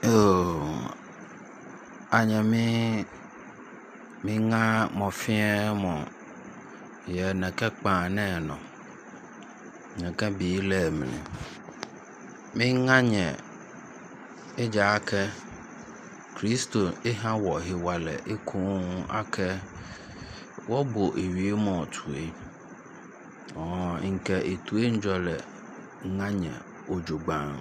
Oh, anyame minga mofie mo ye nakakpa na no naka bi lemne minga nye ejake Kristo eha wo hiwale ekun ake wobo ewie mo tue inka etue njole nganye ojugban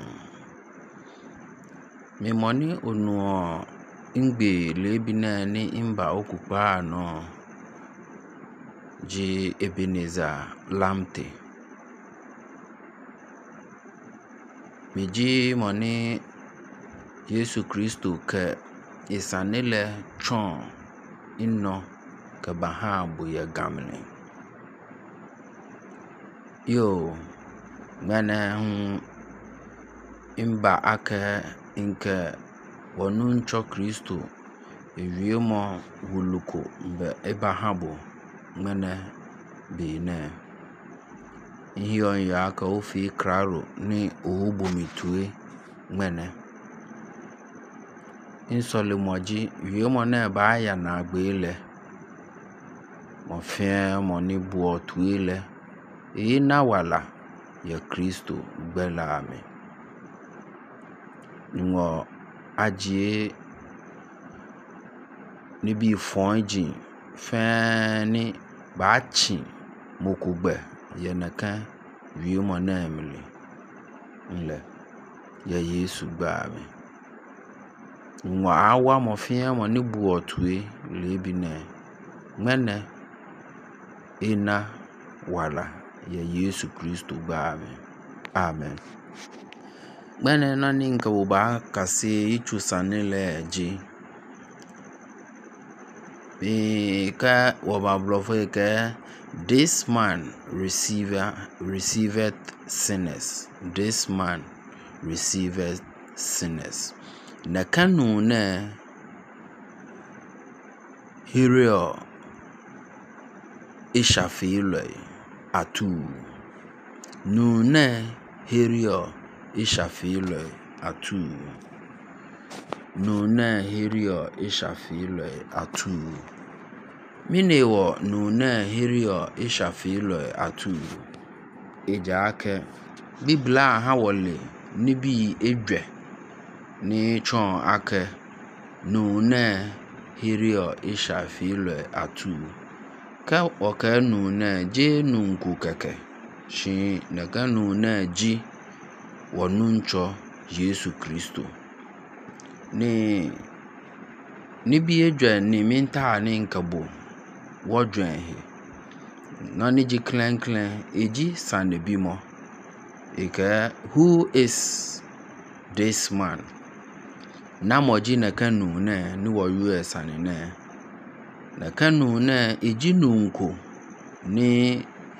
mi moni onu ingbe lebina ni imba okupa no ji Ebeneza lamte miji moni Yesu Kristo ke isanile chon inno ke bahabu ya gamle yo ngana imba ake inke wonuncho Kristo ewiemo wuluko mbe ebahabu ngana bine hiyo ya aka ofi kraro ni ohubumitue ngene insolimoji wiemo na ba ya na agbele mo fe mo ni buo tuile ina wala ya Kristo gbela ame ngo ajie ni bi fonji fani bachi mokugbe yenaka wiemo na emle nle ya Yesu gba ame ngo awa mo fe mo ni buo tue lebine ngene ina wala ya Yesu Kristo gba ame amen gbene na ni nka woba kase ichusanile ji ka woba blofo ke this man receiveth sinners. This man receiveth sinners. Na kanu na hirio ishafile atu. Nu na hirio ishafile atu. Nu na hirio ishafile atu. Minewo nu na hirio ishafile atu. Ejake Biblia ha wole ni bi edwe ni chon ake nu na hirio ishafile atu. Ka oka nu na je nunku keke shi na ka nu na ji wonuncho Yesu Kristo ni bi edwe ni minta ni nkabo wodwen he na ni ji klen eji sanebi mo ike who is this man na moji na kanu na ni wo US anene na kanu na eji nunko ni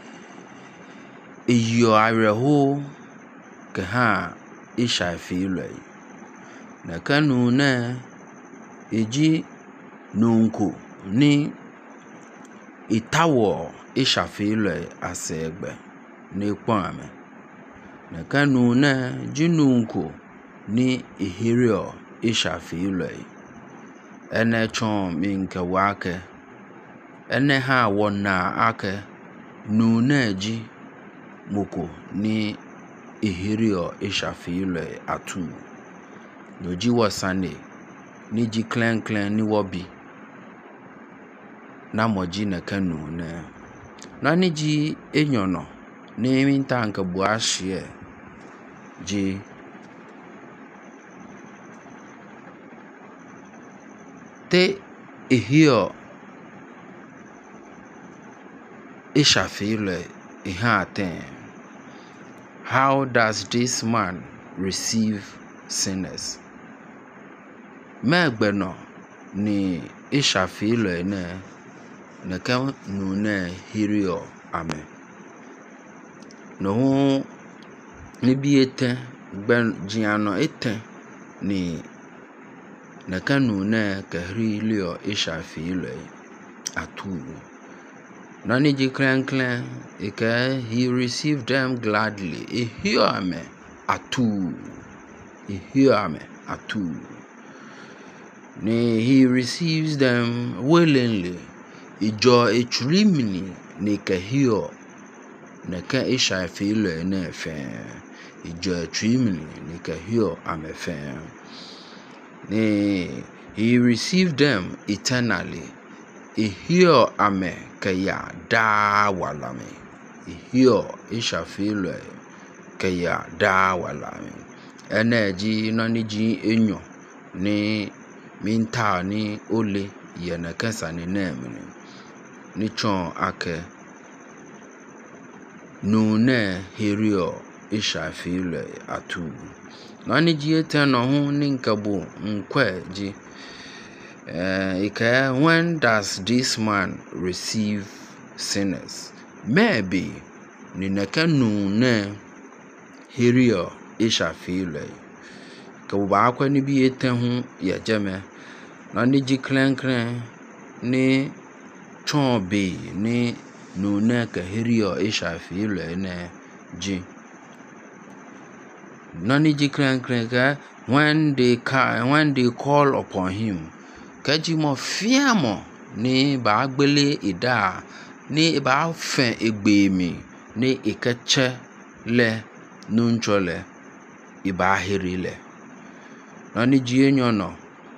iyo areho ke ha ishafile na kanu na eji nunko ni itawo ishafile asegbe n'ekpame na kanu na jinunko ni ihirio ishafile ene chon minke wake ene ha wona ake nu na ji moko ni ihirio ishafile atu noji wasane ni ji klen ni wobi na moji na kanu na ni ji enyono ni minta nka buashie ji te ehio ishafile ihaten. How does this man receive sinners? Megbeno ni ishafile na ka nu na hirio amen no ni bi eten gben jiano eten ni na kanu na ka hirio ishafile atu na ni ji klen he received them gladly ehio amen atu he receives them willingly. Ijo echrimini ne kahio ne ka isha filo ne fe. Ijo echrimini ne kahio amefe. He received them eternally. Ihio ame kaya da walame. Ihio isha filo kaya da walame. Energy noniji enyo ni minta ni ole yana kansa ni name ni chon ake nune herio isha file atu noniji eteno hu ni nkabu nkwe ji when does this man receive sinners? Maybe ni nune herio isha file ka ba akwa ni bi eten ya jeme na ni ji kren ni chombe ni nune ka herio isha file ne ji na ni ji kren ka when they call upon him ka ji mo fiamo ni ba agbele ida ni ba fen egbe mi ni ikeche le nunchole iba herile nani jienyo no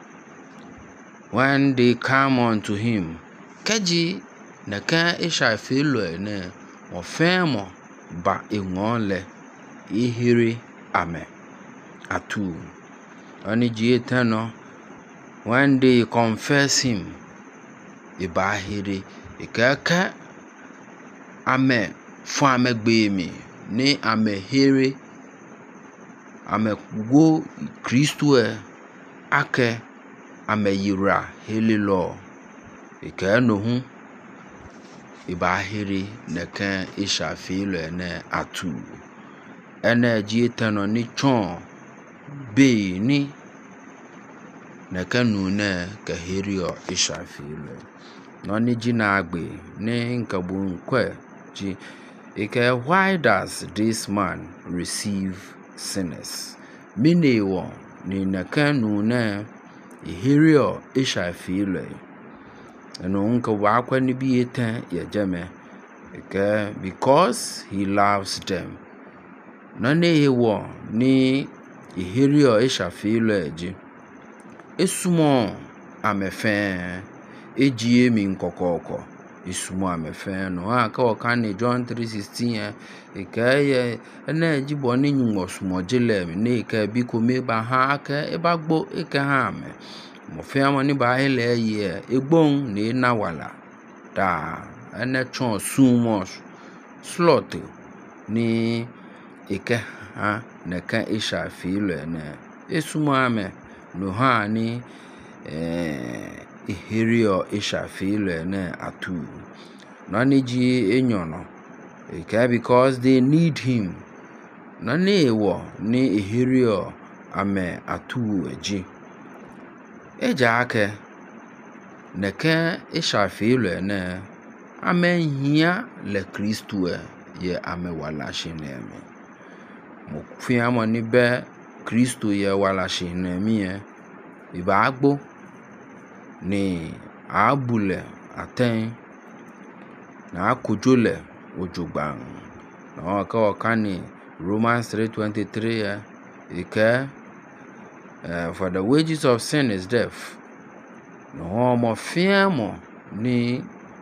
when they come unto him kaji na ka isha filo ne mo femo ba enwole ihiri ame atu nani jietano when they confess him iba hiri ikaka ame fame gbemi ni ame hiri ame go Kristo ake ame yira helilo ike no hu ibahiri neka isha filo ne atu energy etano ni chon be ni neka nune ka herio isha filo no ni jina agbe ni nkabu nkwe ji ike why does this man receive sinners? Minewo ni nakanu na ihirio isha filo eno nka wakwa ni bi etan ya jeme because he loves them. Nane ewo ni ihirio isha filo eji esumo amefe ejie mi nkokoko isumo amefe no aka okane John 3:16 ikaye na jibo ni nyumo sumo jele mi ne ka bi ko me ba ha aka e ba gbo e ka ha me mo fe amo ni ba hele ye egbon ni na wala da ene chon sumo slot ni ike ha na ka isha filo ne esumo ame no ha ni ihirio isha filo ne atu nani ji enyono because they need him nani ewo ni ihirio ame atu eji eja ake neke isha filo ne ame hia le Kristo ye ame wala shinemi mo fi amo ni be Kristo ye wala shinemi iba agbo ni abule aten na akujole ojugban na okani Romans 3:23 ike for the wages of sin is death no mo fiamo ni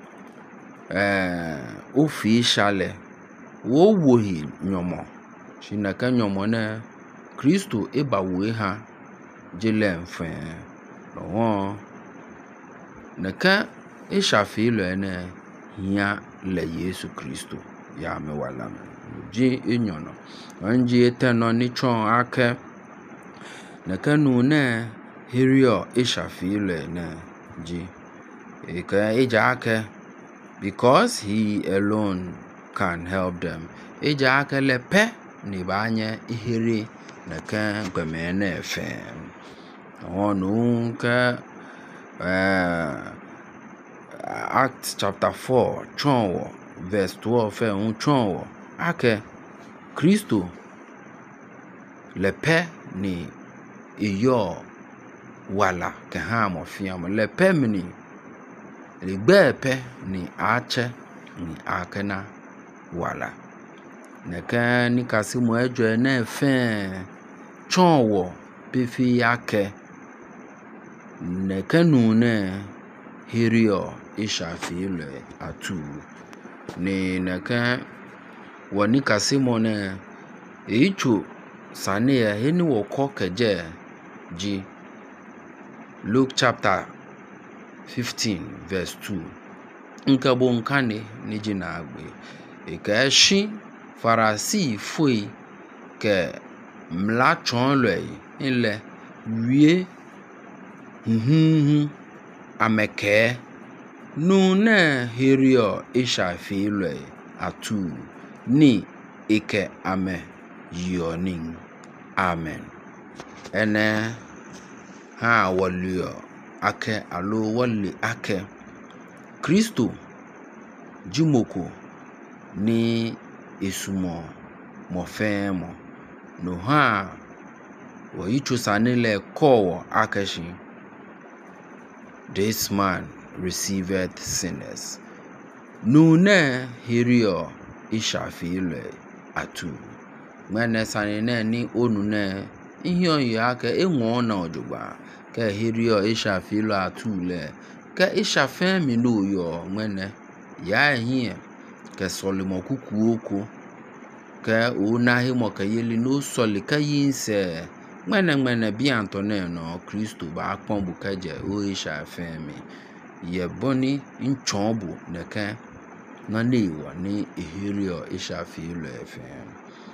ofi shale wo wohi nyomo shinaka nyomo na Kristo ebawe ha jele mfe no naka isha filo ene hia le Yesu Kristo ya me wala ji enyono anji eteno ni chon ake naka nune herio isha filo ene ji eka eja ake because he alone can help them eja ake lepe ni banye ihiri naka gbemene efe onu ka Acts chapter 4 chonwo verse 12 chonwo ake Kristo lepe ni iyo wala ke ha mo fiam le pemni le gbepe ni ache ni akena wala neka ni kasimo ejo na fe chonwo pefi yake neka nu ne hirio ishafile atu ni neka woni kasimo ne ichu sane ya heni wo kokeje ji Luke chapter 15 verse 2 nkabo nkane ni jina agbe ikashi farasi foi ke mla chon le ile wie ameke nu ne hirio ishafi le atu ni ike ame yoning amen ene ha walio ake alo wali ake Kristo jimoko ni isumo mofemo no ha wo ichusanile kowo akeshi this man received sinners no ne hirio ishafile atu mene sanine ni onu ne ihio yake enwo na ojugba ke hirio ishafile atule ke ishafemi no yo mene ya hie ke solimo kukuoko ke ona himo ke yeli no soli ka yinse mene bi antone no Kristo ba pon bukaje o ishafemi ye boni nchombu neke na niwa ni hirio ishafile fem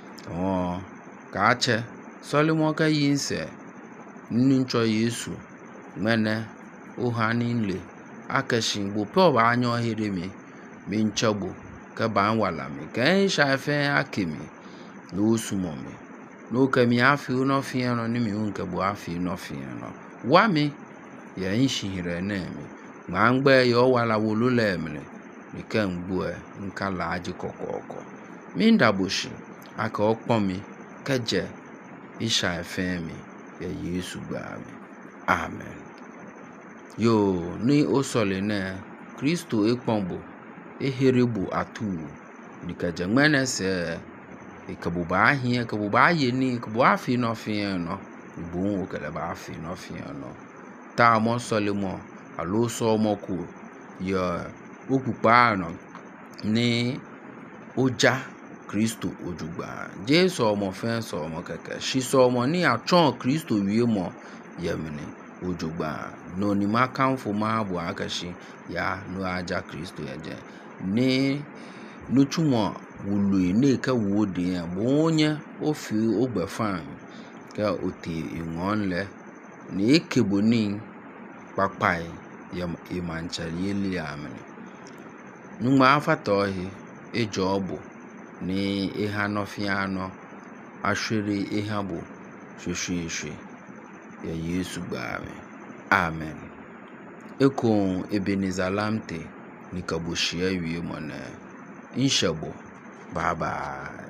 kache solimo ka yinse ncho Yesu mene ohaninle akashin bo pe ba anyo hirimi mi nchagbo ka ba wala mi kan shafe akimi no sumomi no kami afi no fiano ni mi unke bo afi no fiano wa mi ya inshire na mi ngbe yo wala wolule mi ni kan gbo nkala aji kokoko mi ndaboshi aka okpomi keje ishafe mi ya Yesu gba mi amen yo ni osole ne Kristo ekpombo eheribu atu nikaje mene se ikabuba ahie kabuba yeni kabu afi no fiano ibu okele ba afi no fiano ta mo sole mo alo so moku ya okupa no ni oja Kristo ojugba Jesu omo fen so omo keke shi so omo ni atron Kristo wie mo yemini ojugba no ni makamfo ma bu akashi ya no aja Kristo eje ni no chumo wulu ne ka wodi bo onye ofi ogbefan ka oti inwonle ni ekeboni papai yam imanchali eli amene numa afatohi ejobu ni ihanofiano ashiri ihabu shweshwe ya Yesu gbawe amen eko Ebenezer Lamte ni kabushia wie mona inshabo bye bye